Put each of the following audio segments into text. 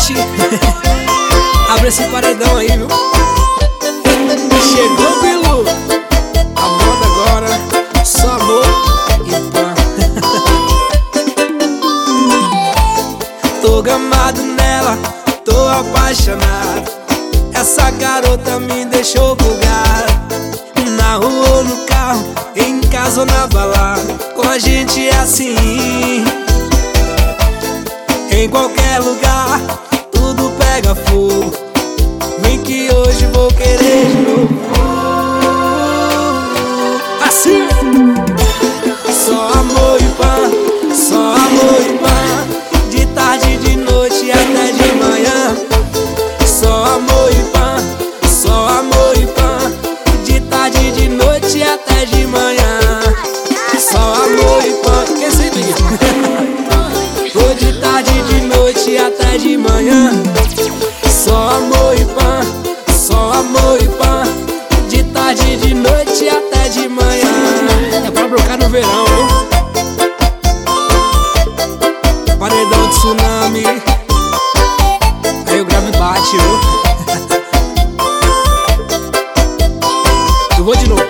Bate. Abre esse paredão aí, viu? Chegou, Bilu. A moda agora, só amor e pã. Tô gamado nela, tô apaixonado. Essa garota me deixou bugado. Na rua ou no carro, em casa ou na balada, com a gente é assim. Em qualquer lugar, tudo pega fogo. Vem que hoje vou querer de novo. Assim. Só amor e pã, só amor e pã. De tarde, de noite até de manhã. Só amor e pã, só amor e pã. De tarde, de noite até de manhã. Só amor e pã. Quem se liga? Vou de tarde, de noite até de manhã. Só amor e pã, só amor e pã. De tarde, de noite até de manhã. É pra brocar no verão, viu? Paredão de tsunami. Aí o grave bate, viu? Eu vou de novo.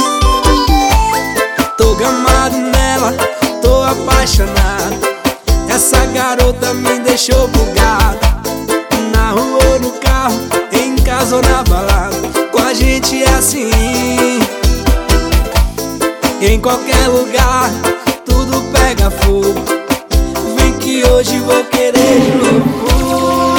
Tô gamado nela, tô apaixonado. Essa garota me deixou bugado. Na rua ou no carro, em casa ou na balada, com a gente é assim. Em qualquer lugar, tudo pega fogo. Vem que hoje vou querer de novo.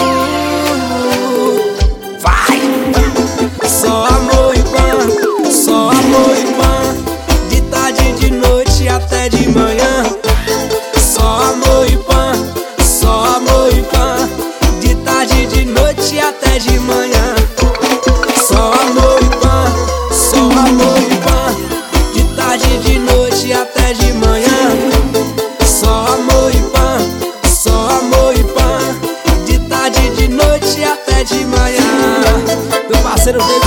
Vai! Só amor e pã, só amor e pã. De tarde, de noite até de manhã. Só amor e pã, só amor e pã. De tarde, de noite até de manhã. Só amor e pã, só amor e pã. De tarde, de noite até de manhã. Só amor e pã, só amor e pã. De tarde, de noite até de manhã. Meu parceiro